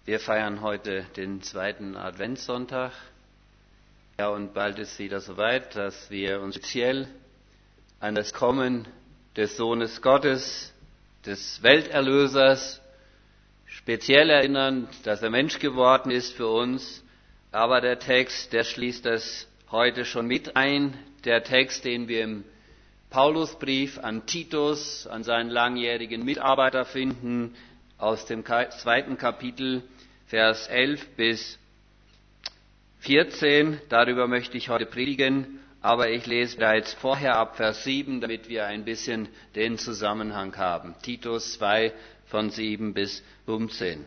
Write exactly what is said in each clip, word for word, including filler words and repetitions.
Wir feiern heute den zweiten Adventssonntag. Ja, und bald ist wieder soweit, dass wir uns speziell an das Kommen des Sohnes Gottes, des Welterlösers, speziell erinnern, dass er Mensch geworden ist für uns. Aber der Text, der schließt das heute schon mit ein. Der Text, den wir im Paulusbrief an Titus, an seinen langjährigen Mitarbeiter finden, aus dem zweiten Kapitel, Vers elf bis vierzehn. Darüber möchte ich heute predigen, aber ich lese bereits vorher ab Vers sieben, damit wir ein bisschen den Zusammenhang haben. Titus zwei von sieben bis fünfzehn.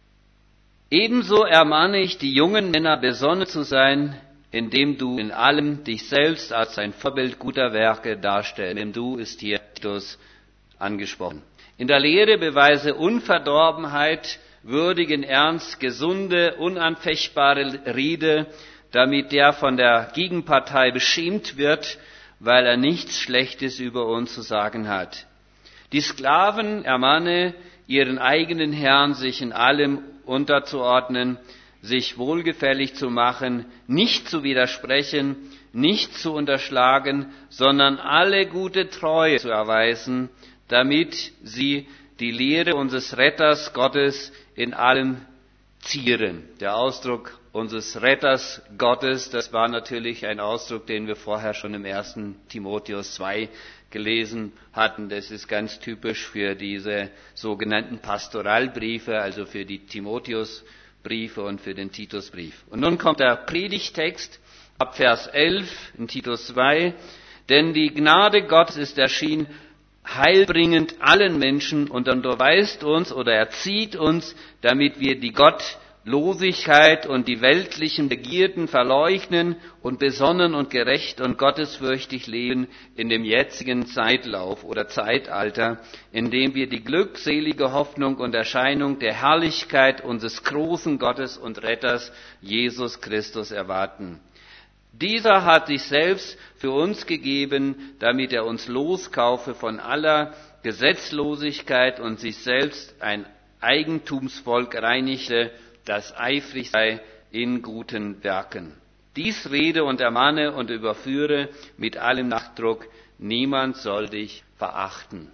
Ebenso ermahne ich die jungen Männer, besonnen zu sein, indem du in allem dich selbst als ein Vorbild guter Werke darstellst. Dem Du ist hier Titus angesprochen. In der Lehre beweise Unverdorbenheit, würdigen Ernst, gesunde, unanfechtbare Rede, damit der von der Gegenpartei beschämt wird, weil er nichts Schlechtes über uns zu sagen hat. Die Sklaven ermahne, ihren eigenen Herrn sich in allem unterzuordnen, sich wohlgefällig zu machen, nicht zu widersprechen, nicht zu unterschlagen, sondern alle gute Treue zu erweisen, damit sie die Lehre unseres Retters Gottes in allem zieren. Der Ausdruck unseres Retters Gottes, das war natürlich ein Ausdruck, den wir vorher schon im ersten Timotheus zwei gelesen hatten. Das ist ganz typisch für diese sogenannten Pastoralbriefe, also für die Timotheusbriefe und für den Titusbrief. Und nun kommt der Predigtext ab Vers elf in Titus zwei. Denn die Gnade Gottes ist erschienen, heilbringend allen Menschen, und unterweist uns oder erzieht uns, damit wir die Gottlosigkeit und die weltlichen Begierden verleugnen und besonnen und gerecht und gottesfürchtig leben in dem jetzigen Zeitlauf oder Zeitalter, in dem wir die glückselige Hoffnung und Erscheinung der Herrlichkeit unseres großen Gottes und Retters Jesus Christus erwarten. Dieser hat sich selbst für uns gegeben, damit er uns loskaufe von aller Gesetzlosigkeit und sich selbst ein Eigentumsvolk reinigte, das eifrig sei in guten Werken. Dies rede und ermahne und überführe mit allem Nachdruck, niemand soll dich verachten.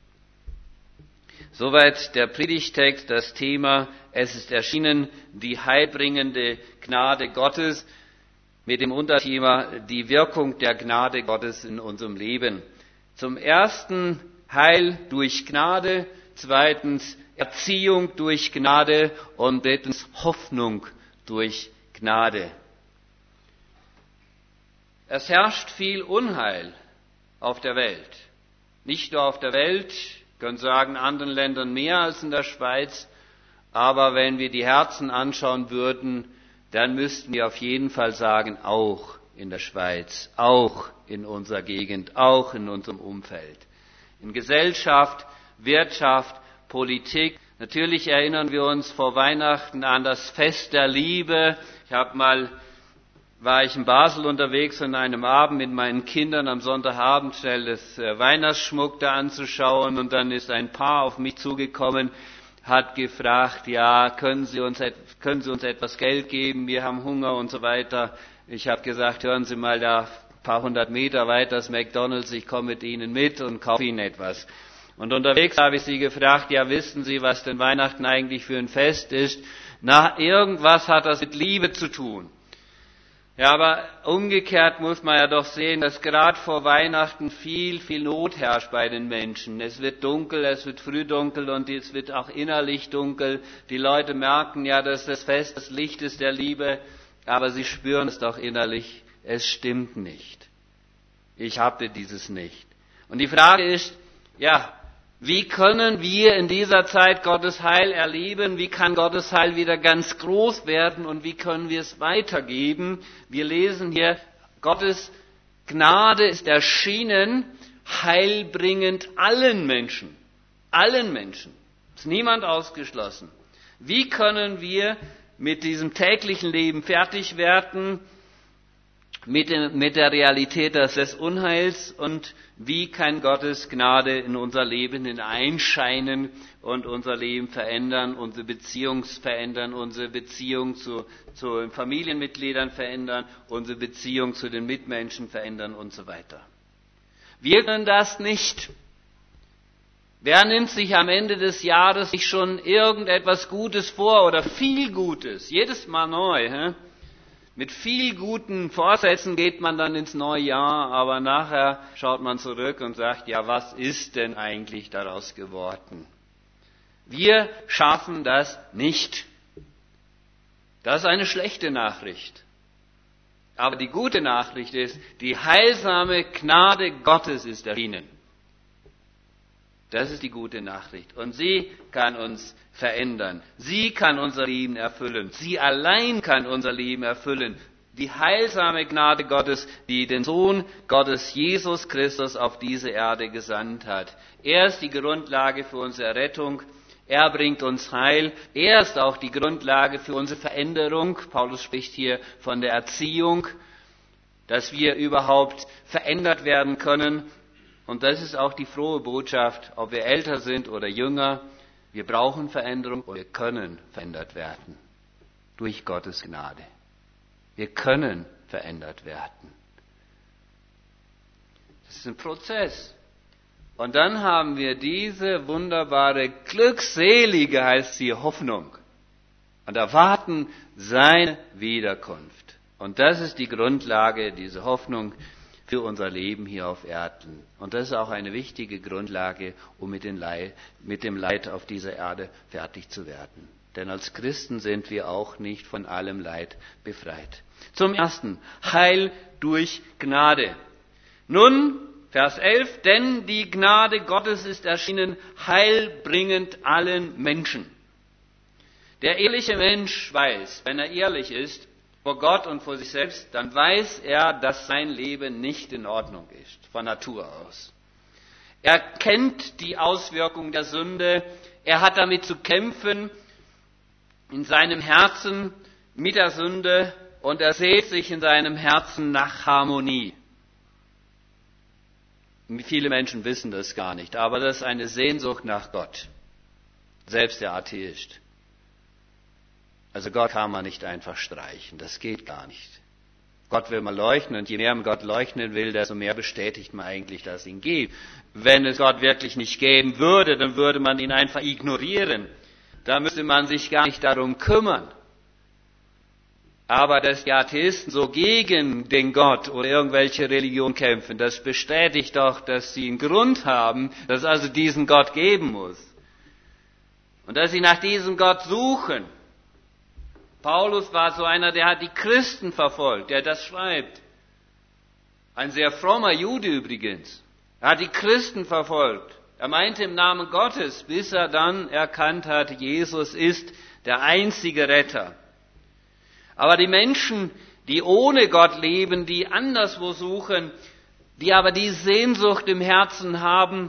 Soweit der Predigtext, das Thema, es ist erschienen, die heilbringende Gnade Gottes, mit dem Unterthema die Wirkung der Gnade Gottes in unserem Leben. Zum ersten Heil durch Gnade, zweitens Erziehung durch Gnade und drittens Hoffnung durch Gnade. Es herrscht viel Unheil auf der Welt. Nicht nur auf der Welt, ich kann sagen, in anderen Ländern mehr als in der Schweiz, aber wenn wir die Herzen anschauen würden, dann müssten wir auf jeden Fall sagen, auch in der Schweiz, auch in unserer Gegend, auch in unserem Umfeld. In Gesellschaft, Wirtschaft, Politik. Natürlich erinnern wir uns vor Weihnachten an das Fest der Liebe. Ich habe mal, war ich in Basel unterwegs an einem Abend mit meinen Kindern am Sonntagabend schnell das Weihnachtsschmuck da anzuschauen, und dann ist ein Paar auf mich zugekommen, hat gefragt, ja, können Sie uns, können Sie uns etwas Geld geben, wir haben Hunger und so weiter. Ich habe gesagt, hören Sie mal, da ein paar hundert Meter weiter ist McDonald's, ich komme mit Ihnen mit und kaufe Ihnen etwas. Und unterwegs habe ich sie gefragt, ja, wissen Sie, was denn Weihnachten eigentlich für ein Fest ist? Na, irgendwas hat das mit Liebe zu tun. Ja, aber umgekehrt muss man ja doch sehen, dass gerade vor Weihnachten viel, viel Not herrscht bei den Menschen. Es wird dunkel, es wird früh dunkel und es wird auch innerlich dunkel. Die Leute merken ja, dass das Fest das Licht ist der Liebe, aber sie spüren es doch innerlich, es stimmt nicht. Ich habe dieses nicht. Und die Frage ist, ja, wie können wir in dieser Zeit Gottes Heil erleben? Wie kann Gottes Heil wieder ganz groß werden und wie können wir es weitergeben? Wir lesen hier, Gottes Gnade ist erschienen, heilbringend allen Menschen. Allen Menschen. Ist niemand ausgeschlossen. Wie können wir mit diesem täglichen Leben fertig werden mit, dem, mit der Realität des Unheils und wie kann Gottes Gnade in unser Leben hineinscheinen und unser Leben verändern, unsere Beziehung verändern, unsere Beziehung zu, zu den Familienmitgliedern verändern, unsere Beziehung zu den Mitmenschen verändern und so weiter. Wir können das nicht. Wer nimmt sich am Ende des Jahres nicht schon irgendetwas Gutes vor oder viel Gutes, jedes Mal neu, hä? Mit viel guten Vorsätzen geht man dann ins neue Jahr, aber nachher schaut man zurück und sagt, ja, was ist denn eigentlich daraus geworden? Wir schaffen das nicht. Das ist eine schlechte Nachricht. Aber die gute Nachricht ist, die heilsame Gnade Gottes ist erschienen. Das ist die gute Nachricht. Und sie kann uns verändern. Sie kann unser Leben erfüllen. Sie allein kann unser Leben erfüllen. Die heilsame Gnade Gottes, die den Sohn Gottes, Jesus Christus, auf diese Erde gesandt hat. Er ist die Grundlage für unsere Rettung. Er bringt uns Heil. Er ist auch die Grundlage für unsere Veränderung. Paulus spricht hier von der Erziehung, dass wir überhaupt verändert werden können. Und das ist auch die frohe Botschaft, ob wir älter sind oder jünger. Wir brauchen Veränderung und wir können verändert werden. Durch Gottes Gnade. Wir können verändert werden. Das ist ein Prozess. Und dann haben wir diese wunderbare, glückselige, heißt sie, Hoffnung. Und erwarten seine Wiederkunft. Und das ist die Grundlage, diese Hoffnung für unser Leben hier auf Erden. Und das ist auch eine wichtige Grundlage, um mit, den Leid, mit dem Leid auf dieser Erde fertig zu werden. Denn als Christen sind wir auch nicht von allem Leid befreit. Zum Ersten, Heil durch Gnade. Nun, Vers elf, denn die Gnade Gottes ist erschienen, heilbringend allen Menschen. Der ehrliche Mensch weiß, wenn er ehrlich ist, vor Gott und vor sich selbst, dann weiß er, dass sein Leben nicht in Ordnung ist, von Natur aus. Er kennt die Auswirkungen der Sünde, er hat damit zu kämpfen in seinem Herzen mit der Sünde und er sehnt sich in seinem Herzen nach Harmonie. Viele Menschen wissen das gar nicht, aber das ist eine Sehnsucht nach Gott, selbst der Atheist. Also Gott kann man nicht einfach streichen, das geht gar nicht. Gott will man leuchten und je mehr man Gott leuchten will, desto mehr bestätigt man eigentlich, dass es ihn gibt. Wenn es Gott wirklich nicht geben würde, dann würde man ihn einfach ignorieren. Da müsste man sich gar nicht darum kümmern. Aber dass die Atheisten so gegen den Gott oder irgendwelche Religion kämpfen, das bestätigt doch, dass sie einen Grund haben, dass es also diesen Gott geben muss. Und dass sie nach diesem Gott suchen. Paulus war so einer, der hat die Christen verfolgt, der das schreibt. Ein sehr frommer Jude übrigens. Er hat die Christen verfolgt. Er meinte im Namen Gottes, bis er dann erkannt hat, Jesus ist der einzige Retter. Aber die Menschen, die ohne Gott leben, die anderswo suchen, die aber die Sehnsucht im Herzen haben,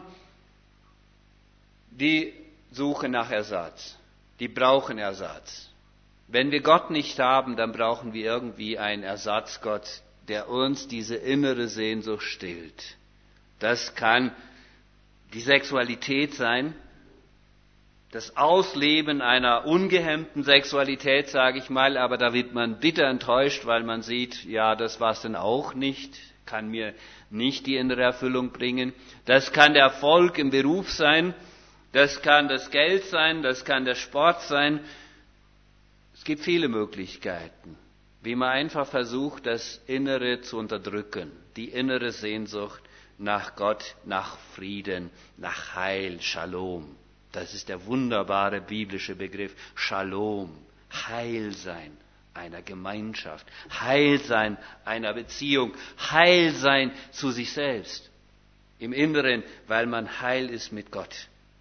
die suchen nach Ersatz. Die brauchen Ersatz. Wenn wir Gott nicht haben, dann brauchen wir irgendwie einen Ersatzgott, der uns diese innere Sehnsucht stillt. Das kann die Sexualität sein, das Ausleben einer ungehemmten Sexualität, sage ich mal, aber da wird man bitter enttäuscht, weil man sieht, ja, das war es dann auch nicht, kann mir nicht die innere Erfüllung bringen. Das kann der Erfolg im Beruf sein, das kann das Geld sein, das kann der Sport sein. Es gibt viele Möglichkeiten, wie man einfach versucht, das Innere zu unterdrücken, die innere Sehnsucht nach Gott, nach Frieden, nach Heil, Shalom. Das ist der wunderbare biblische Begriff Shalom, Heilsein einer Gemeinschaft, Heilsein einer Beziehung, Heilsein zu sich selbst im Inneren, weil man heil ist mit Gott.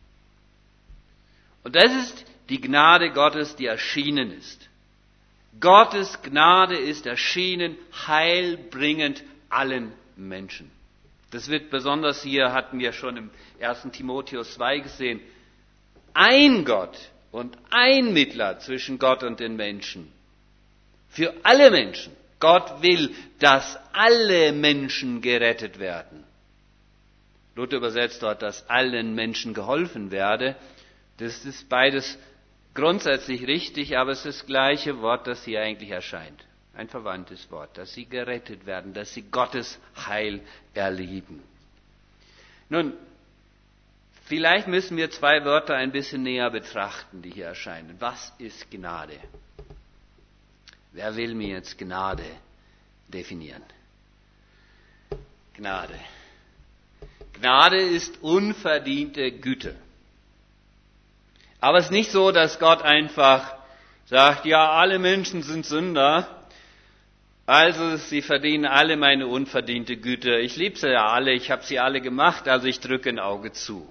Und das ist die Gnade Gottes, die erschienen ist. Gottes Gnade ist erschienen, heilbringend allen Menschen. Das wird besonders hier, hatten wir schon im ersten Timotheus zwei gesehen, ein Gott und ein Mittler zwischen Gott und den Menschen. Für alle Menschen, Gott will, dass alle Menschen gerettet werden. Luther übersetzt dort, dass allen Menschen geholfen werde. Das ist beides grundsätzlich richtig, aber es ist das gleiche Wort, das hier eigentlich erscheint. Ein verwandtes Wort, dass sie gerettet werden, dass sie Gottes Heil erleben. Nun, vielleicht müssen wir zwei Wörter ein bisschen näher betrachten, die hier erscheinen. Was ist Gnade? Wer will mir jetzt Gnade definieren? Gnade. Gnade ist unverdiente Güte. Aber es ist nicht so, dass Gott einfach sagt, ja, alle Menschen sind Sünder, also sie verdienen alle meine unverdiente Güte. Ich liebe sie ja alle, ich habe sie alle gemacht, also ich drücke ein Auge zu.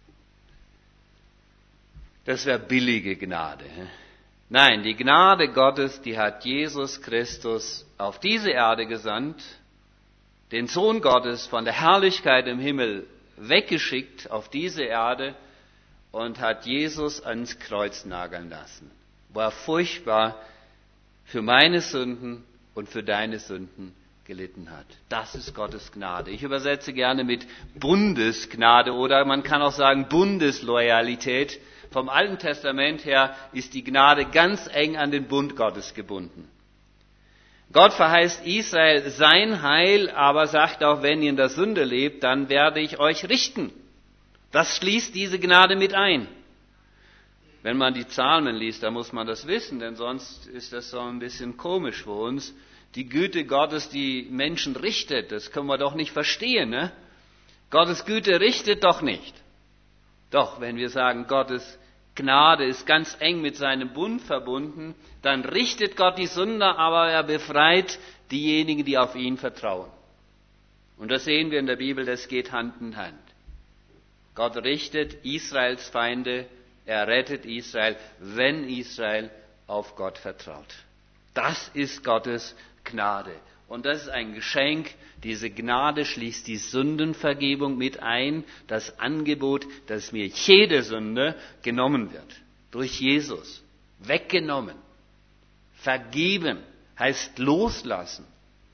Das wäre billige Gnade. Nein, die Gnade Gottes, die hat Jesus Christus auf diese Erde gesandt, den Sohn Gottes von der Herrlichkeit im Himmel weggeschickt auf diese Erde und hat Jesus ans Kreuz nageln lassen. War furchtbar für meine Sünden und für deine Sünden gelitten hat. Das ist Gottes Gnade. Ich übersetze gerne mit Bundesgnade oder man kann auch sagen Bundesloyalität. Vom Alten Testament her ist die Gnade ganz eng an den Bund Gottes gebunden. Gott verheißt Israel sein Heil, aber sagt auch, wenn ihr in der Sünde lebt, dann werde ich euch richten. Das schließt diese Gnade mit ein. Wenn man die Psalmen liest, dann muss man das wissen, denn sonst ist das so ein bisschen komisch für uns. Die Güte Gottes, die Menschen richtet, das können wir doch nicht verstehen, ne? Gottes Güte richtet doch nicht. Doch, wenn wir sagen, Gottes Gnade ist ganz eng mit seinem Bund verbunden, dann richtet Gott die Sünder, aber er befreit diejenigen, die auf ihn vertrauen. Und das sehen wir in der Bibel, das geht Hand in Hand. Gott richtet Israels Feinde, er rettet Israel, wenn Israel auf Gott vertraut. Das ist Gottes Gnade. Und das ist ein Geschenk. Diese Gnade schließt die Sündenvergebung mit ein, das Angebot, dass mir jede Sünde genommen wird. Durch Jesus. Weggenommen. Vergeben heißt loslassen.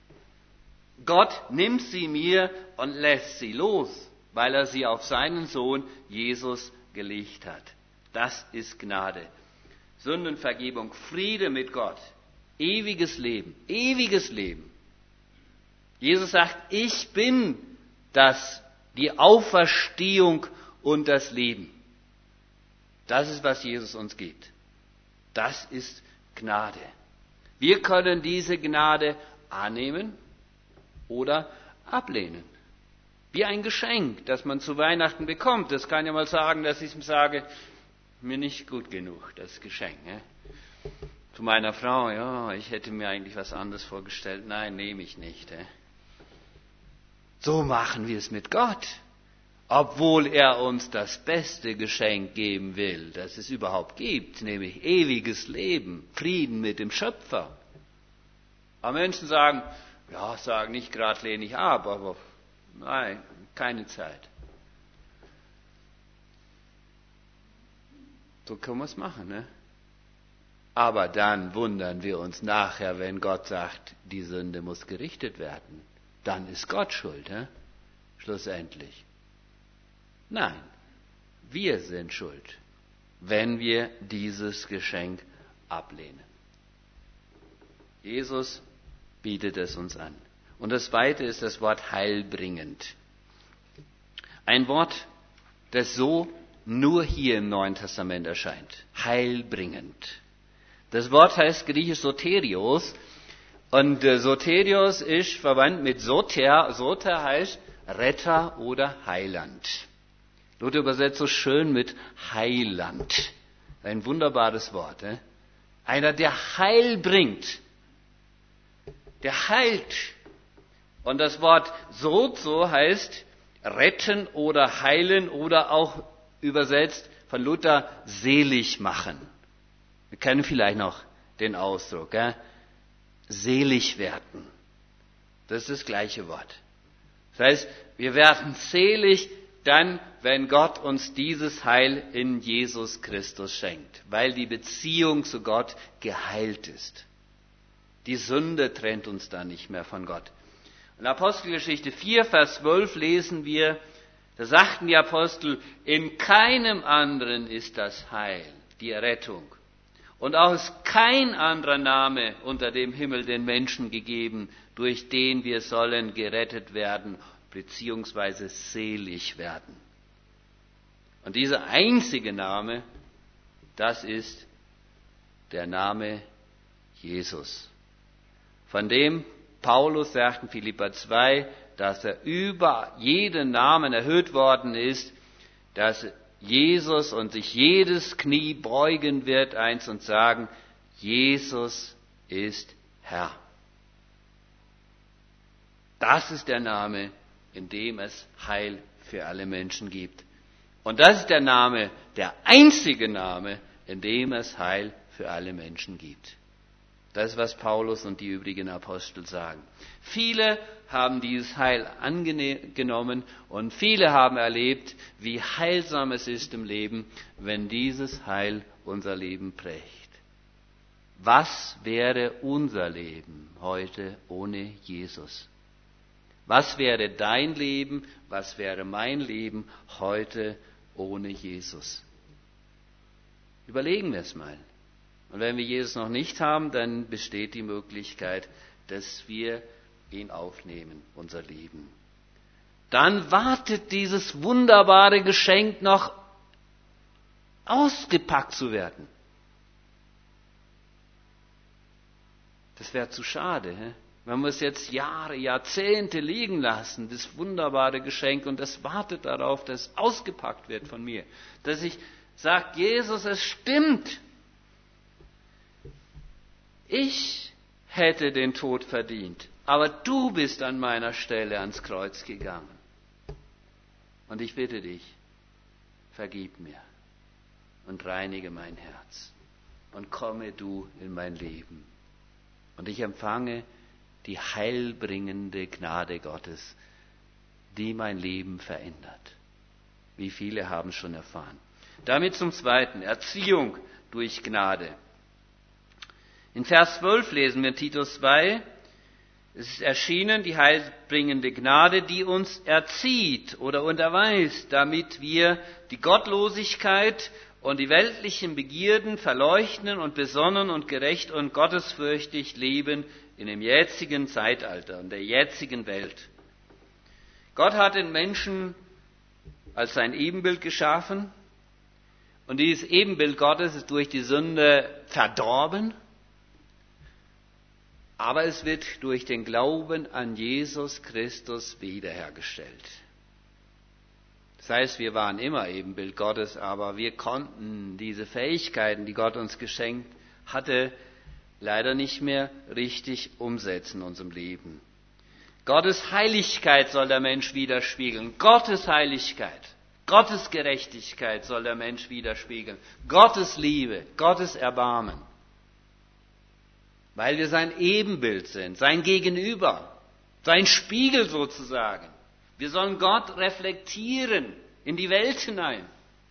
Gott nimmt sie mir und lässt sie los, weil er sie auf seinen Sohn Jesus gelegt hat. Das ist Gnade. Sündenvergebung, Friede mit Gott, ewiges Leben, ewiges Leben. Jesus sagt, ich bin das, die Auferstehung und das Leben. Das ist, was Jesus uns gibt. Das ist Gnade. Wir können diese Gnade annehmen oder ablehnen. Wie ein Geschenk, das man zu Weihnachten bekommt. Das kann ja mal sagen, dass ich ihm sage, mir nicht gut genug, das Geschenk. Ne? Zu meiner Frau, ja, ich hätte mir eigentlich was anderes vorgestellt. Nein, nehme ich nicht. Ne? So machen wir es mit Gott. Obwohl er uns das beste Geschenk geben will, das es überhaupt gibt, nämlich ewiges Leben, Frieden mit dem Schöpfer. Aber Menschen sagen, ja, sagen nicht gerade lehne ich ab, aber nein, keine Zeit. So können wir es machen, ne? Aber dann wundern wir uns nachher, wenn Gott sagt, die Sünde muss gerichtet werden. Dann ist Gott schuld, ne? Schlussendlich. Nein, wir sind schuld, wenn wir dieses Geschenk ablehnen. Jesus bietet es uns an. Und das Zweite ist das Wort heilbringend. Ein Wort, das so nur hier im Neuen Testament erscheint. Heilbringend. Das Wort heißt griechisch Soterios. Und Soterios ist verwandt mit Soter. Soter heißt Retter oder Heiland. Luther übersetzt so schön mit Heiland. Ein wunderbares Wort. Eh? Einer, der Heil bringt. Der heilt. Und das Wort sozo heißt retten oder heilen oder auch übersetzt von Luther selig machen. Wir kennen vielleicht noch den Ausdruck. Eh? Selig werden. Das ist das gleiche Wort. Das heißt, wir werden selig dann, wenn Gott uns dieses Heil in Jesus Christus schenkt, weil die Beziehung zu Gott geheilt ist. Die Sünde trennt uns dann nicht mehr von Gott. In Apostelgeschichte vier, Vers zwölf lesen wir, da sagten die Apostel, in keinem anderen ist das Heil, die Errettung. Und auch ist kein anderer Name unter dem Himmel den Menschen gegeben, durch den wir sollen gerettet werden, beziehungsweise selig werden. Und dieser einzige Name, das ist der Name Jesus. Von dem Paulus sagt in Philipper zwei, dass er über jeden Namen erhöht worden ist, dass Jesus und sich jedes Knie beugen wird eins und sagen, Jesus ist Herr. Das ist der Name, in dem es Heil für alle Menschen gibt. Und das ist der Name, der einzige Name, in dem es Heil für alle Menschen gibt. Das ist, was Paulus und die übrigen Apostel sagen. Viele haben dieses Heil angenommen und viele haben erlebt, wie heilsam es ist im Leben, wenn dieses Heil unser Leben prägt. Was wäre unser Leben heute ohne Jesus? Was wäre dein Leben, was wäre mein Leben heute ohne Jesus? Überlegen wir es mal. Und wenn wir Jesus noch nicht haben, dann besteht die Möglichkeit, dass wir ihn aufnehmen, unser Leben. Dann wartet dieses wunderbare Geschenk noch ausgepackt zu werden. Das wäre zu schade. He? Wenn wir es jetzt Jahre, Jahrzehnte liegen lassen, das wunderbare Geschenk, und das wartet darauf, dass es ausgepackt wird von mir. Dass ich sage, Jesus, es stimmt. Ich hätte den Tod verdient, aber du bist an meiner Stelle ans Kreuz gegangen. Und ich bitte dich, vergib mir und reinige mein Herz und komme du in mein Leben. Und ich empfange die heilbringende Gnade Gottes, die mein Leben verändert. Wie viele haben es schon erfahren. Damit zum Zweiten, Erziehung durch Gnade. In Vers zwölf lesen wir in Titus zwei, es ist erschienen die heilbringende Gnade, die uns erzieht oder unterweist, damit wir die Gottlosigkeit und die weltlichen Begierden verleuchten und besonnen und gerecht und gottesfürchtig leben in dem jetzigen Zeitalter und der jetzigen Welt. Gott hat den Menschen als sein Ebenbild geschaffen und dieses Ebenbild Gottes ist durch die Sünde verdorben. Aber es wird durch den Glauben an Jesus Christus wiederhergestellt. Das heißt, wir waren immer Ebenbild Gottes, aber wir konnten diese Fähigkeiten, die Gott uns geschenkt hatte, leider nicht mehr richtig umsetzen in unserem Leben. Gottes Heiligkeit soll der Mensch widerspiegeln. Gottes Heiligkeit, Gottes Gerechtigkeit soll der Mensch widerspiegeln. Gottes Liebe, Gottes Erbarmen. Weil wir sein Ebenbild sind, sein Gegenüber, sein Spiegel sozusagen. Wir sollen Gott reflektieren in die Welt hinein.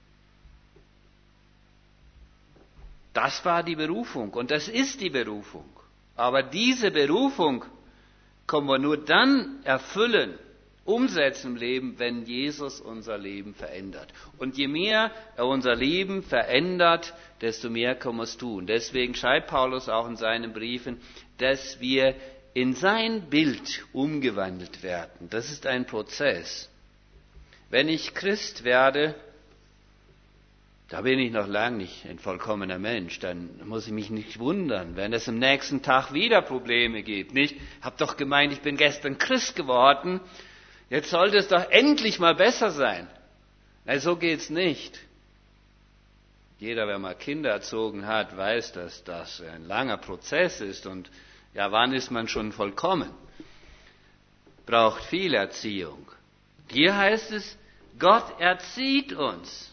Das war die Berufung und das ist die Berufung. Aber diese Berufung können wir nur dann erfüllen, umsetzen im Leben, wenn Jesus unser Leben verändert. Und je mehr er unser Leben verändert, desto mehr können wir es tun. Deswegen schreibt Paulus auch in seinen Briefen, dass wir in sein Bild umgewandelt werden. Das ist ein Prozess. Wenn ich Christ werde, da bin ich noch lange nicht ein vollkommener Mensch. Dann muss ich mich nicht wundern, wenn es am nächsten Tag wieder Probleme gibt. Nicht? Hab doch gemeint, ich bin gestern Christ geworden. Jetzt sollte es doch endlich mal besser sein. Nein, so geht's nicht. Jeder, der mal Kinder erzogen hat, weiß, dass das ein langer Prozess ist. Und ja, wann ist man schon vollkommen? Braucht viel Erziehung. Hier heißt es, Gott erzieht uns.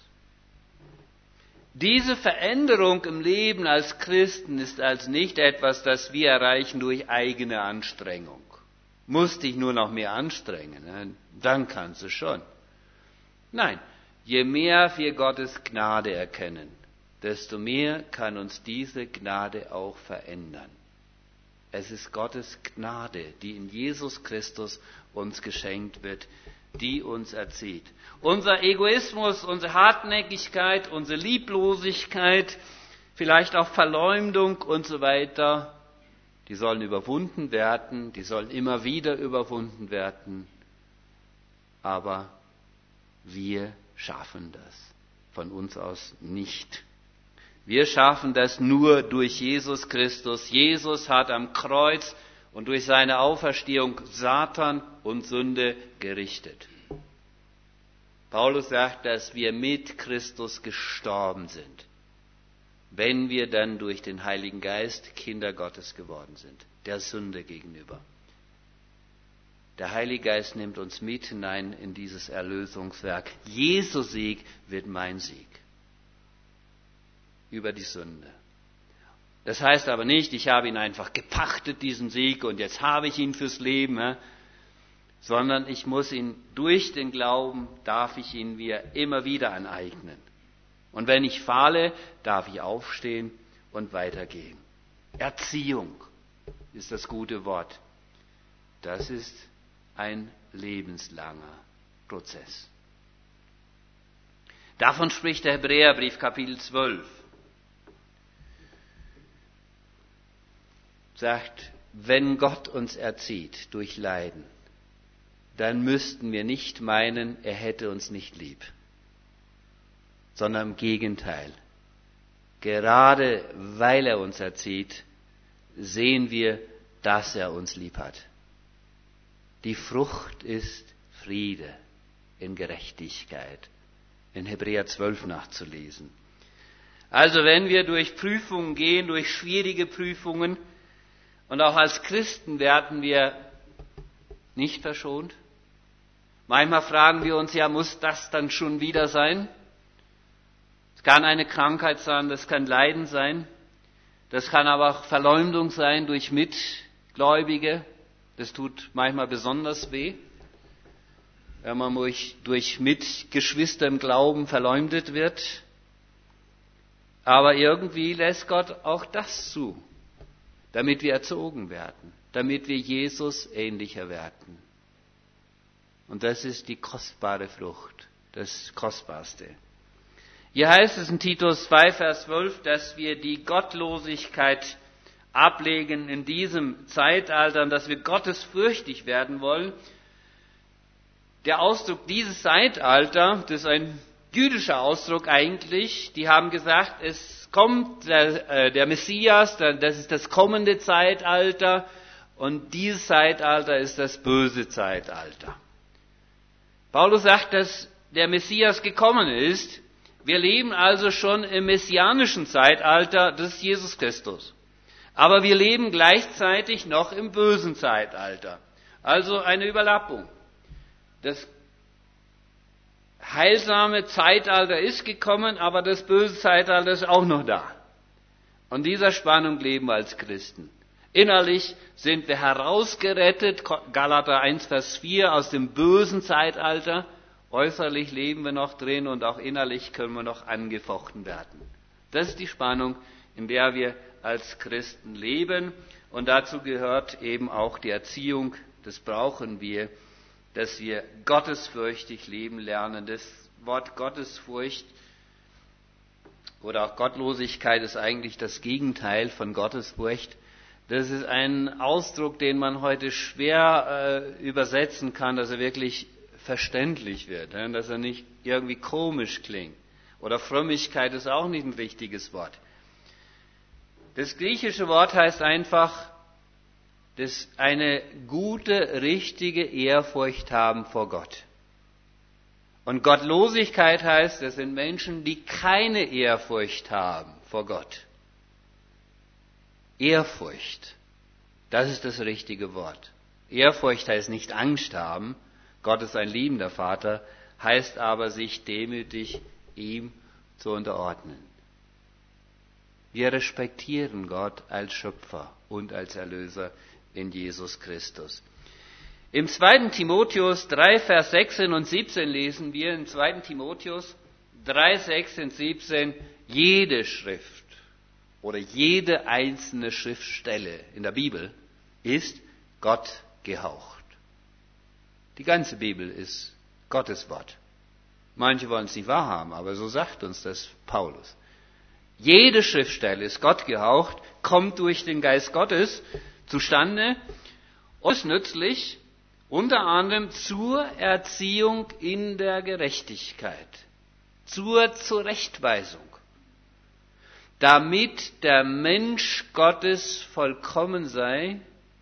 Diese Veränderung im Leben als Christen ist also nicht etwas, das wir erreichen durch eigene Anstrengung. Musst dich nur noch mehr anstrengen, dann kannst du schon. Nein, je mehr wir Gottes Gnade erkennen, desto mehr kann uns diese Gnade auch verändern. Es ist Gottes Gnade, die in Jesus Christus uns geschenkt wird, die uns erzieht. Unser Egoismus, unsere Hartnäckigkeit, unsere Lieblosigkeit, vielleicht auch Verleumdung und so weiter, die sollen überwunden werden, die sollen immer wieder überwunden werden. Aber wir schaffen das von uns aus nicht. Wir schaffen das nur durch Jesus Christus. Jesus hat am Kreuz und durch seine Auferstehung Satan und Sünde gerichtet. Paulus sagt, dass wir mit Christus gestorben sind, wenn wir dann durch den Heiligen Geist Kinder Gottes geworden sind, der Sünde gegenüber. Der Heilige Geist nimmt uns mit hinein in dieses Erlösungswerk. Jesu Sieg wird mein Sieg über die Sünde. Das heißt aber nicht, ich habe ihn einfach gepachtet, diesen Sieg, und jetzt habe ich ihn fürs Leben, ja? Sondern ich muss ihn durch den Glauben, darf ich ihn mir immer wieder aneignen. Und wenn ich falle, darf ich aufstehen und weitergehen. Erziehung ist das gute Wort. Das ist ein lebenslanger Prozess. Davon spricht der Hebräerbrief Kapitel zwölf. Sagt, wenn Gott uns erzieht durch Leiden, dann müssten wir nicht meinen, er hätte uns nicht lieb, sondern im Gegenteil. Gerade weil er uns erzieht, sehen wir, dass er uns lieb hat. Die Frucht ist Friede in Gerechtigkeit. In Hebräer zwölf nachzulesen. Also wenn wir durch Prüfungen gehen, durch schwierige Prüfungen, und auch als Christen werden wir nicht verschont. Manchmal fragen wir uns, ja, muss das dann schon wieder sein? Es kann eine Krankheit sein, das kann Leiden sein. Das kann aber auch Verleumdung sein durch Mitgläubige. Das tut manchmal besonders weh, wenn man durch, durch Mitgeschwister im Glauben verleumdet wird. Aber irgendwie lässt Gott auch das zu, damit wir erzogen werden, damit wir Jesus ähnlicher werden. Und das ist die kostbare Frucht, das Kostbarste. Hier heißt es in Titus zwei, Vers zwölf, dass wir die Gottlosigkeit ablegen in diesem Zeitalter und dass wir gottesfürchtig werden wollen. Der Ausdruck dieses Zeitalter, das ist ein jüdischer Ausdruck eigentlich, die haben gesagt, es kommt der, äh, der Messias, das ist das kommende Zeitalter und dieses Zeitalter ist das böse Zeitalter. Paulus sagt, dass der Messias gekommen ist. Wir leben also schon im messianischen Zeitalter, das ist Jesus Christus. Aber wir leben gleichzeitig noch im bösen Zeitalter. Also eine Überlappung. Das heilsame Zeitalter ist gekommen, aber das böse Zeitalter ist auch noch da. Und dieser Spannung leben wir als Christen. Innerlich sind wir herausgerettet, Galater eins, Vers vier, aus dem bösen Zeitalter. Äußerlich leben wir noch drin und auch innerlich können wir noch angefochten werden. Das ist die Spannung, in der wir als Christen leben. Und dazu gehört eben auch die Erziehung, das brauchen wir, dass wir gottesfürchtig leben lernen. Das Wort Gottesfurcht oder auch Gottlosigkeit ist eigentlich das Gegenteil von Gottesfurcht. Das ist ein Ausdruck, den man heute schwer äh, übersetzen kann, dass er wirklich verständlich wird, ja? Dass er nicht irgendwie komisch klingt. Oder Frömmigkeit ist auch nicht ein richtiges Wort. Das griechische Wort heißt einfach, das eine gute, richtige Ehrfurcht haben vor Gott. Und Gottlosigkeit heißt, das sind Menschen, die keine Ehrfurcht haben vor Gott. Ehrfurcht, das ist das richtige Wort. Ehrfurcht heißt nicht Angst haben, Gott ist ein liebender Vater, heißt aber, sich demütig ihm zu unterordnen. Wir respektieren Gott als Schöpfer und als Erlöser in Jesus Christus. Im zweiten Timotheus drei, Vers sechzehn und siebzehn lesen wir, im zweiten Timotheus drei, sechzehn und siebzehn, jede Schrift oder jede einzelne Schriftstelle in der Bibel ist Gott gehaucht. Die ganze Bibel ist Gottes Wort. Manche wollen es nicht wahrhaben, aber so sagt uns das Paulus. Jede Schriftstelle ist Gott gehaucht, kommt durch den Geist Gottes zustande und ist nützlich, unter anderem zur Erziehung in der Gerechtigkeit, zur Zurechtweisung, damit der Mensch Gottes vollkommen sei.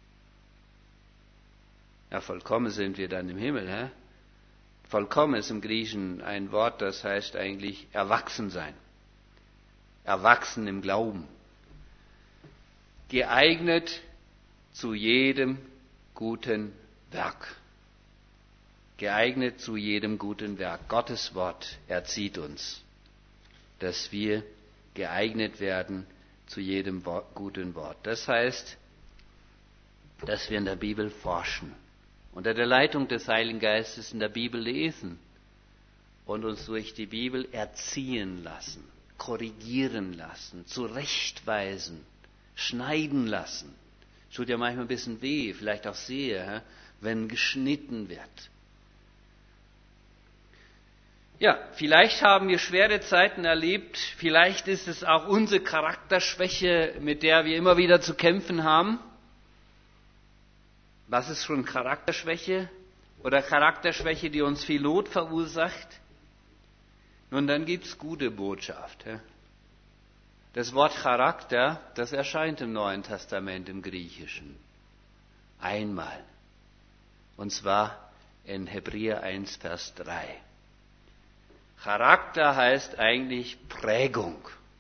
Ja, vollkommen sind wir dann im Himmel. Hä? Vollkommen ist im Griechischen ein Wort, das heißt eigentlich erwachsen sein. Erwachsen im Glauben. Geeignet zu jedem guten Werk. Geeignet zu jedem guten Werk. Gottes Wort erzieht uns, dass wir geeignet werden zu jedem guten Wort. Das heißt, dass wir in der Bibel forschen, unter der Leitung des Heiligen Geistes in der Bibel lesen und uns durch die Bibel erziehen lassen, korrigieren lassen, zurechtweisen, schneiden lassen. Es tut ja manchmal ein bisschen weh, vielleicht auch sehr, wenn geschnitten wird. Ja, vielleicht haben wir schwere Zeiten erlebt, vielleicht ist es auch unsere Charakterschwäche, mit der wir immer wieder zu kämpfen haben. Was ist schon Charakterschwäche? Oder Charakterschwäche, die uns viel Not verursacht? Nun, dann gibt es gute Botschaft. Das Wort Charakter, das erscheint im Neuen Testament im Griechischen. Einmal. Und zwar in Hebräer eins, Vers drei. Charakter heißt eigentlich Prägung.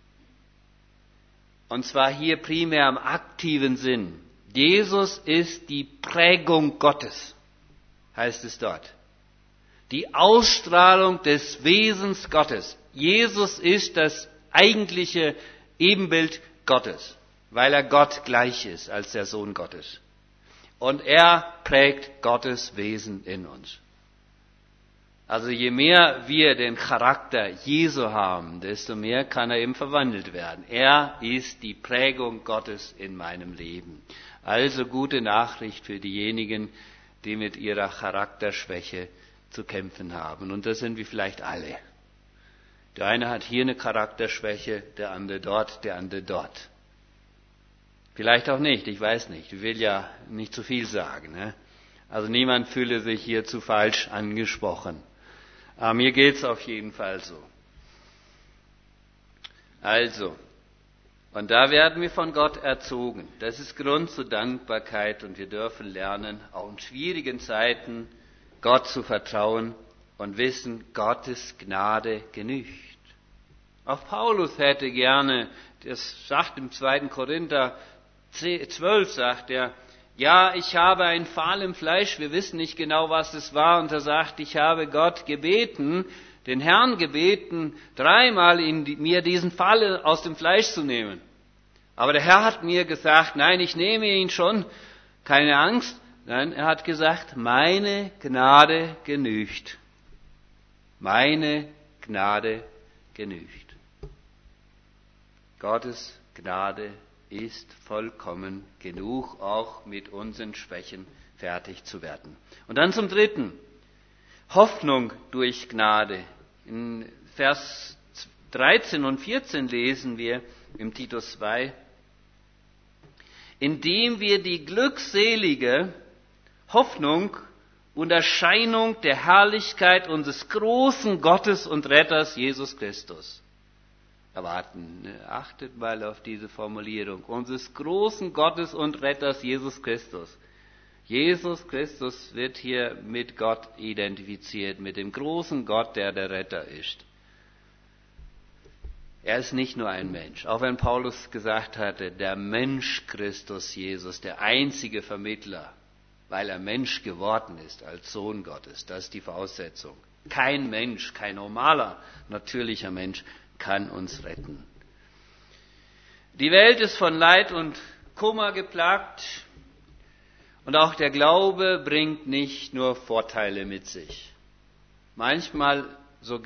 Und zwar hier primär im aktiven Sinn. Jesus ist die Prägung Gottes, heißt es dort. Die Ausstrahlung des Wesens Gottes. Jesus ist das eigentliche Ebenbild Gottes, weil er Gott gleich ist als der Sohn Gottes. Und er prägt Gottes Wesen in uns. Also je mehr wir den Charakter Jesu haben, desto mehr kann er eben verwandelt werden. Er ist die Prägung Gottes in meinem Leben. Also gute Nachricht für diejenigen, die mit ihrer Charakterschwäche zu kämpfen haben. Und das sind wir vielleicht alle. Der eine hat hier eine Charakterschwäche, der andere dort, der andere dort. Vielleicht auch nicht, ich weiß nicht. Ich will ja nicht zu viel sagen. Ne? Also niemand fühle sich hier zu falsch angesprochen. Aber mir geht's auf jeden Fall so. Also, und da werden wir von Gott erzogen. Das ist Grund zur Dankbarkeit und wir dürfen lernen, auch in schwierigen Zeiten Gott zu vertrauen und wissen, Gottes Gnade genügt. Auch Paulus hätte gerne, das sagt im zweiten Korinther zwölf, sagt er, ja, ich habe ein Pfahl im Fleisch, wir wissen nicht genau, was es war, und er sagt, ich habe Gott gebeten, den Herrn gebeten, dreimal in die, mir diesen Pfahl aus dem Fleisch zu nehmen. Aber der Herr hat mir gesagt, nein, ich nehme ihn schon, keine Angst. Nein, er hat gesagt, meine Gnade genügt. Meine Gnade genügt. Gottes Gnade ist vollkommen genug, auch mit unseren Schwächen fertig zu werden. Und dann zum Dritten, Hoffnung durch Gnade. In Vers dreizehn und vierzehn lesen wir im Titus zwei, indem wir die glückselige Hoffnung und Erscheinung der Herrlichkeit unseres großen Gottes und Retters Jesus Christus erwarten. Achtet mal auf diese Formulierung. Unseres großen Gottes und Retters Jesus Christus. Jesus Christus wird hier mit Gott identifiziert, mit dem großen Gott, der der Retter ist. Er ist nicht nur ein Mensch, auch wenn Paulus gesagt hatte, der Mensch Christus Jesus, der einzige Vermittler, weil er Mensch geworden ist als Sohn Gottes. Das ist die Voraussetzung. Kein Mensch, kein normaler, natürlicher Mensch kann uns retten. Die Welt ist von Leid und Kummer geplagt und auch der Glaube bringt nicht nur Vorteile mit sich. Manchmal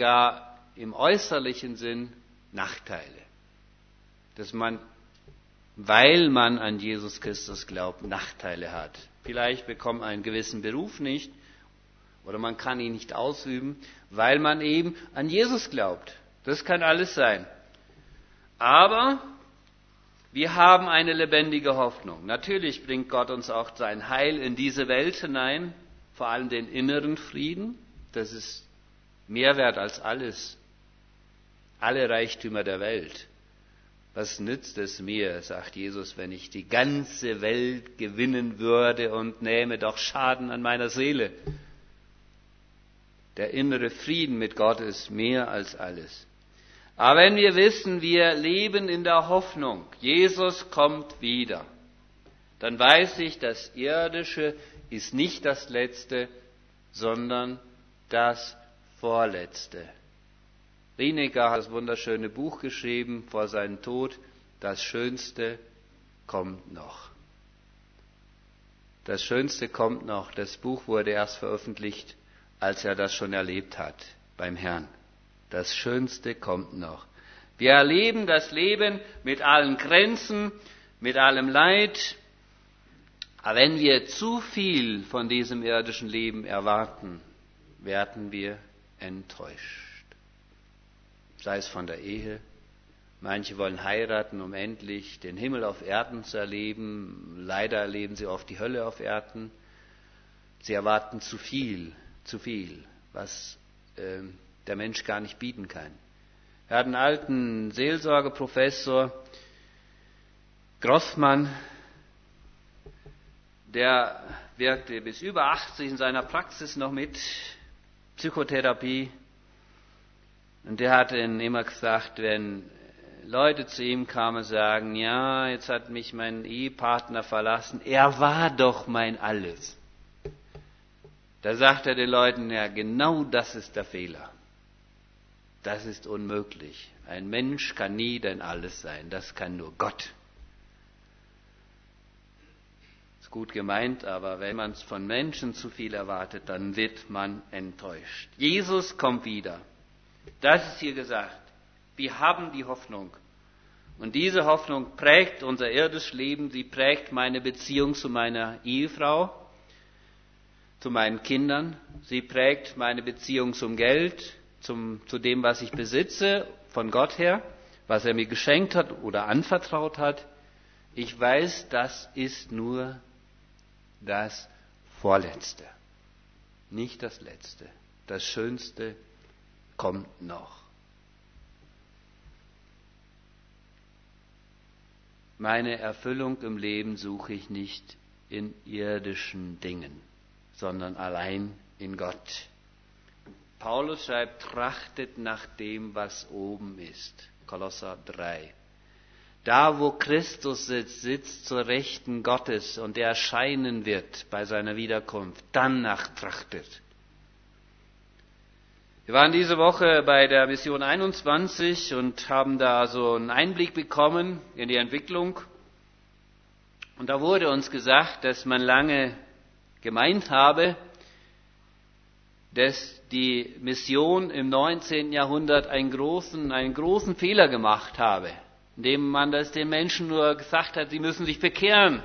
sogar im äußerlichen Sinn Nachteile. Dass man weil man an Jesus Christus glaubt, Nachteile hat. Vielleicht bekommt man einen gewissen Beruf nicht oder man kann ihn nicht ausüben, weil man eben an Jesus glaubt. Das kann alles sein. Aber wir haben eine lebendige Hoffnung. Natürlich bringt Gott uns auch sein Heil in diese Welt hinein, vor allem den inneren Frieden. Das ist mehr wert als alles, alle Reichtümer der Welt. Was nützt es mir, sagt Jesus, wenn ich die ganze Welt gewinnen würde und nähme doch Schaden an meiner Seele? Der innere Frieden mit Gott ist mehr als alles. Aber wenn wir wissen, wir leben in der Hoffnung, Jesus kommt wieder, dann weiß ich, das Irdische ist nicht das Letzte, sondern das Vorletzte. Lineker hat das wunderschöne Buch geschrieben vor seinem Tod, das Schönste kommt noch. Das Schönste kommt noch. Das Buch wurde erst veröffentlicht, als er das schon erlebt hat beim Herrn. Das Schönste kommt noch. Wir erleben das Leben mit allen Grenzen, mit allem Leid. Aber wenn wir zu viel von diesem irdischen Leben erwarten, werden wir enttäuscht. Sei es von der Ehe. Manche wollen heiraten, um endlich den Himmel auf Erden zu erleben. Leider erleben sie oft die Hölle auf Erden. Sie erwarten zu viel, zu viel, was äh, der Mensch gar nicht bieten kann. Er hat einen alten Seelsorgeprofessor, Grossmann, der wirkte bis über achtzig in seiner Praxis noch mit Psychotherapie. Und der hat ihnen immer gesagt, wenn Leute zu ihm kamen und sagen, ja, jetzt hat mich mein Ehepartner verlassen, er war doch mein Alles. Da sagt er den Leuten, ja, genau das ist der Fehler. Das ist unmöglich. Ein Mensch kann nie dein Alles sein, das kann nur Gott. Ist gut gemeint, aber wenn man von Menschen zu viel erwartet, dann wird man enttäuscht. Jesus kommt wieder. Das ist hier gesagt. Wir haben die Hoffnung. Und diese Hoffnung prägt unser irdisches Leben, sie prägt meine Beziehung zu meiner Ehefrau, zu meinen Kindern, sie prägt meine Beziehung zum Geld, zum, zu dem, was ich besitze, von Gott her, was er mir geschenkt hat oder anvertraut hat. Ich weiß, das ist nur das Vorletzte, nicht das Letzte. Das Schönste kommt noch. Meine Erfüllung im Leben suche ich nicht in irdischen Dingen, sondern allein in Gott. Paulus schreibt, trachtet nach dem, was oben ist. Kolosser drei. Da, wo Christus sitzt, sitzt zur Rechten Gottes und er erscheinen wird bei seiner Wiederkunft. Danach trachtet. Wir waren diese Woche bei der Mission einundzwanzig und haben da so einen Einblick bekommen in die Entwicklung. Und da wurde uns gesagt, dass man lange gemeint habe, dass die Mission im neunzehnten Jahrhundert einen großen, einen großen Fehler gemacht habe, indem man das den Menschen nur gesagt hat, sie müssen sich bekehren.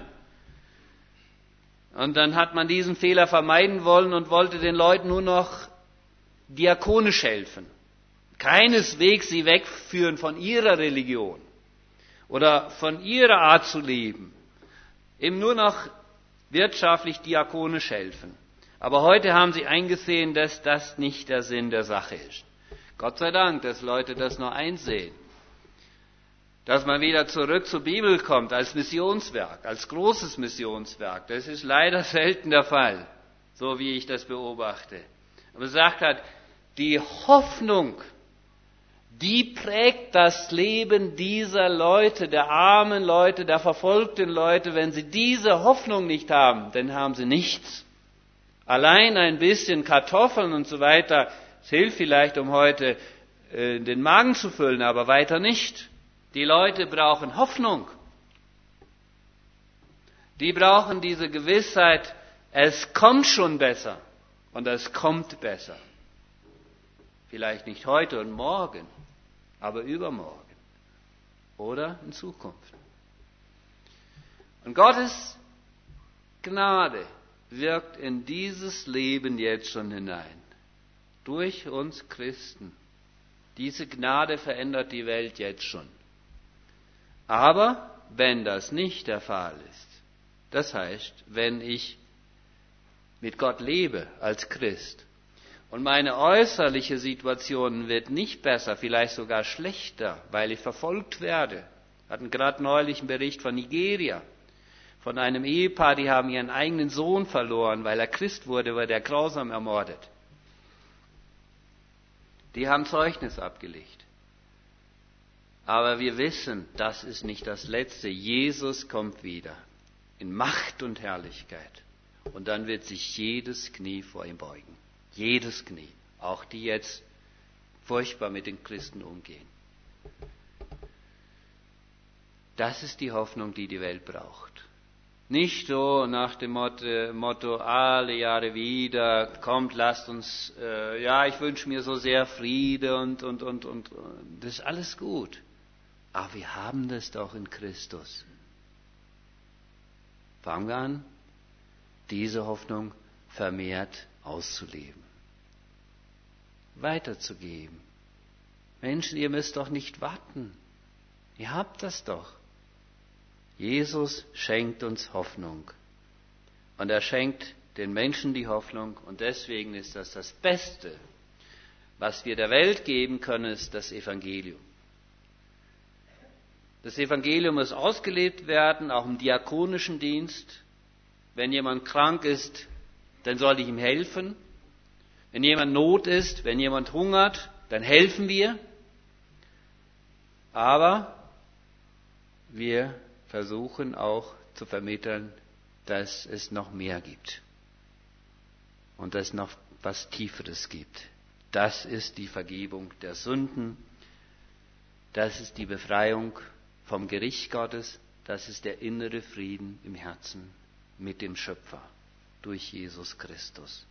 Und dann hat man diesen Fehler vermeiden wollen und wollte den Leuten nur noch diakonisch helfen. Keineswegs sie wegführen von ihrer Religion oder von ihrer Art zu leben. Eben nur noch wirtschaftlich diakonisch helfen. Aber heute haben sie eingesehen, dass das nicht der Sinn der Sache ist. Gott sei Dank, dass Leute das noch einsehen. Dass man wieder zurück zur Bibel kommt als Missionswerk, als großes Missionswerk. Das ist leider selten der Fall, so wie ich das beobachte. Aber es sagt hat, die Hoffnung, die prägt das Leben dieser Leute, der armen Leute, der verfolgten Leute. Wenn sie diese Hoffnung nicht haben, dann haben sie nichts. Allein ein bisschen Kartoffeln und so weiter, das hilft vielleicht, um heute äh, den Magen zu füllen, aber weiter nicht. Die Leute brauchen Hoffnung. Die brauchen diese Gewissheit, es kommt schon besser und es kommt besser. Vielleicht nicht heute und morgen, aber übermorgen oder in Zukunft. Und Gottes Gnade wirkt in dieses Leben jetzt schon hinein. Durch uns Christen. Diese Gnade verändert die Welt jetzt schon. Aber wenn das nicht der Fall ist, das heißt, wenn ich mit Gott lebe als Christ und meine äußerliche Situation wird nicht besser, vielleicht sogar schlechter, weil ich verfolgt werde. Wir hatten gerade neulich einen Bericht von Nigeria, von einem Ehepaar, die haben ihren eigenen Sohn verloren, weil er Christ wurde, wurde er grausam ermordet. Die haben Zeugnis abgelegt. Aber wir wissen, das ist nicht das Letzte. Jesus kommt wieder in Macht und Herrlichkeit. Und dann wird sich jedes Knie vor ihm beugen. Jedes Knie. Auch die jetzt furchtbar mit den Christen umgehen. Das ist die Hoffnung, die die Welt braucht. Nicht so nach dem Motto, Motto alle Jahre wieder, kommt, lasst uns, äh, ja, ich wünsche mir so sehr Friede und, und, und, und, das ist alles gut. Aber wir haben das doch in Christus. Fangen wir an, diese Hoffnung vermehrt auszuleben. Weiterzugeben. Menschen, ihr müsst doch nicht warten. Ihr habt das doch. Jesus schenkt uns Hoffnung. Und er schenkt den Menschen die Hoffnung. Und deswegen ist das das Beste, was wir der Welt geben können, ist das Evangelium. Das Evangelium muss ausgelebt werden, auch im diakonischen Dienst. Wenn jemand krank ist, dann soll ich ihm helfen. Wenn jemand Not ist, wenn jemand hungert, dann helfen wir. Aber wir versuchen auch zu vermitteln, dass es noch mehr gibt. Und dass es noch was Tieferes gibt. Das ist die Vergebung der Sünden. Das ist die Befreiung vom Gericht Gottes. Das ist der innere Frieden im Herzen mit dem Schöpfer durch Jesus Christus.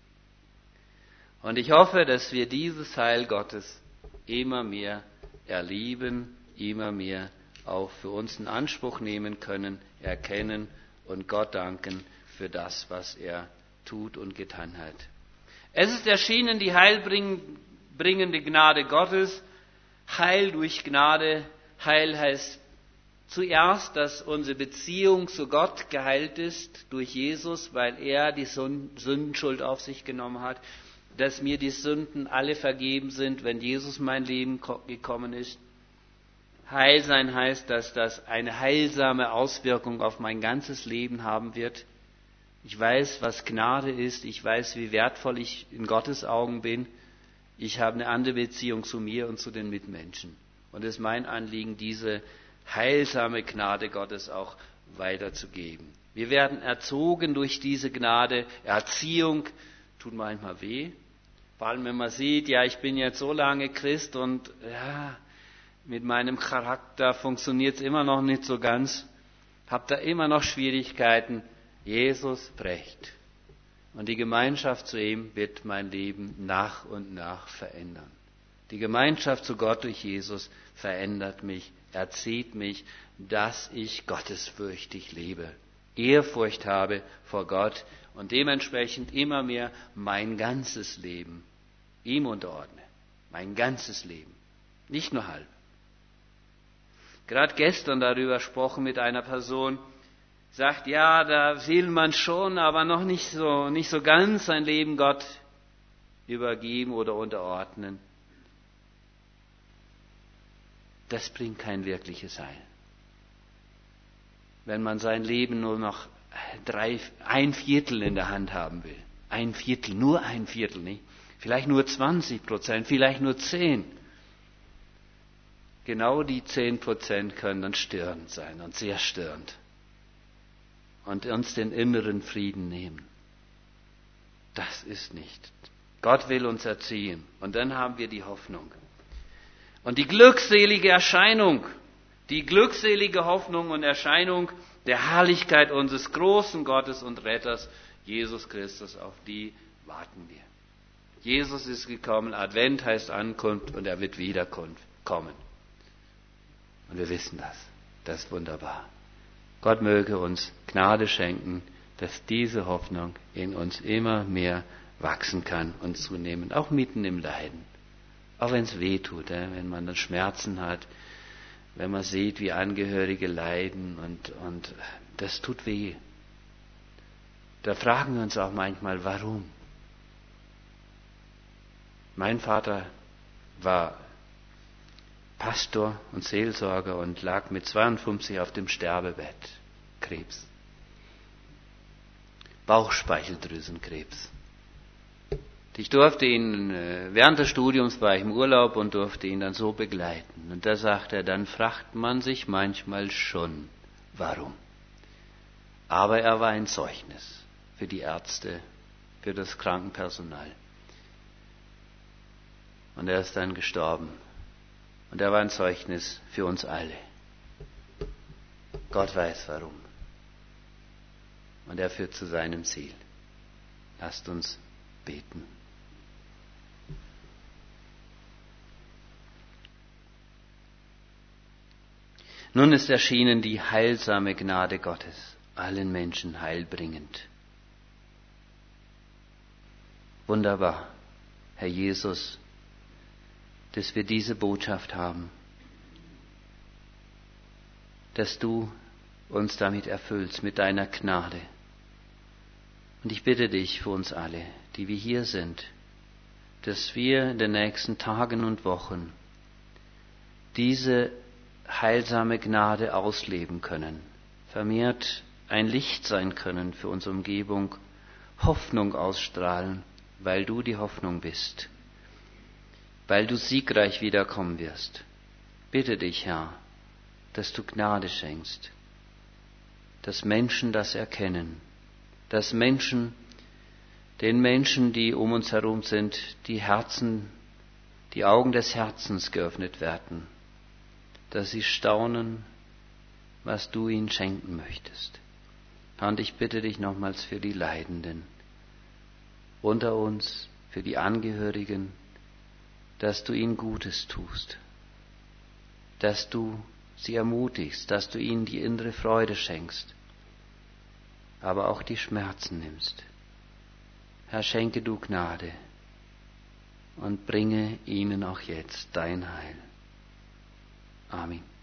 Und ich hoffe, dass wir dieses Heil Gottes immer mehr erleben, immer mehr auch für uns in Anspruch nehmen können, erkennen und Gott danken für das, was er tut und getan hat. Es ist erschienen die heilbringende Gnade Gottes. Heil durch Gnade. Heil heißt zuerst, dass unsere Beziehung zu Gott geheilt ist durch Jesus, weil er die Sündenschuld auf sich genommen hat, dass mir die Sünden alle vergeben sind, wenn Jesus in mein Leben gekommen ist. Heil sein heißt, dass das eine heilsame Auswirkung auf mein ganzes Leben haben wird. Ich weiß, was Gnade ist. Ich weiß, wie wertvoll ich in Gottes Augen bin. Ich habe eine andere Beziehung zu mir und zu den Mitmenschen. Und es ist mein Anliegen, diese heilsame Gnade Gottes auch weiterzugeben. Wir werden erzogen durch diese Gnade. Erziehung tut manchmal weh. Vor allem, wenn man sieht, ja, ich bin jetzt so lange Christ und ja, mit meinem Charakter funktioniert es immer noch nicht so ganz. Hab da immer noch Schwierigkeiten. Jesus prägt. Und die Gemeinschaft zu ihm wird mein Leben nach und nach verändern. Die Gemeinschaft zu Gott durch Jesus verändert mich, erzieht mich, dass ich gottesfürchtig lebe, Ehrfurcht habe vor Gott und dementsprechend immer mehr mein ganzes Leben ihm unterordne. Mein ganzes Leben, nicht nur halb. Gerade gestern darüber gesprochen mit einer Person, sagt, ja, da will man schon, aber noch nicht so, nicht so ganz sein Leben Gott übergeben oder unterordnen. Das bringt kein wirkliches Heil. Wenn man sein Leben nur noch drei, ein Viertel in der Hand haben will. Ein Viertel, nur ein Viertel, nicht? Vielleicht nur zwanzig Prozent, vielleicht nur zehn. Genau die zehn Prozent können dann störend sein und sehr störend. Und uns den inneren Frieden nehmen. Das ist nicht. Gott will uns erziehen. Und dann haben wir die Hoffnung. Und die glückselige Erscheinung, die glückselige Hoffnung und Erscheinung der Herrlichkeit unseres großen Gottes und Retters, Jesus Christus, auf die warten wir. Jesus ist gekommen, Advent heißt Ankunft und er wird wiederkommen. Und wir wissen das. Das ist wunderbar. Gott möge uns Gnade schenken, dass diese Hoffnung in uns immer mehr wachsen kann und zunehmen, auch mitten im Leiden. Auch wenn es weh tut, wenn man dann Schmerzen hat, wenn man sieht, wie Angehörige leiden und, und das tut weh. Da fragen wir uns auch manchmal, warum? Mein Vater war Pastor und Seelsorger und lag mit zweiundfünfzig auf dem Sterbebett. Krebs. Bauchspeicheldrüsenkrebs. Ich durfte ihn, während des Studiums war ich im Urlaub und durfte ihn dann so begleiten. Und da sagt er, dann fragt man sich manchmal schon, warum. Aber er war ein Zeugnis für die Ärzte, für das Krankenpersonal. Und er ist dann gestorben. Und er war ein Zeugnis für uns alle. Gott weiß warum. Und er führt zu seinem Ziel. Lasst uns beten. Nun ist erschienen die heilsame Gnade Gottes, allen Menschen heilbringend. Wunderbar, Herr Jesus, dass wir diese Botschaft haben, dass du uns damit erfüllst, mit deiner Gnade. Und ich bitte dich für uns alle, die wir hier sind, dass wir in den nächsten Tagen und Wochen diese heilsame Gnade ausleben können, vermehrt ein Licht sein können für unsere Umgebung, Hoffnung ausstrahlen, weil du die Hoffnung bist, weil du siegreich wiederkommen wirst. Bitte dich, Herr, dass du Gnade schenkst, dass Menschen das erkennen, dass Menschen, den Menschen, die um uns herum sind, die Herzen, die Augen des Herzens geöffnet werden, dass sie staunen, was du ihnen schenken möchtest. Und ich bitte dich nochmals für die Leidenden unter uns, für die Angehörigen, dass du ihnen Gutes tust, dass du sie ermutigst, dass du ihnen die innere Freude schenkst, aber auch die Schmerzen nimmst. Herr, schenke du Gnade und bringe ihnen auch jetzt dein Heil. Amen.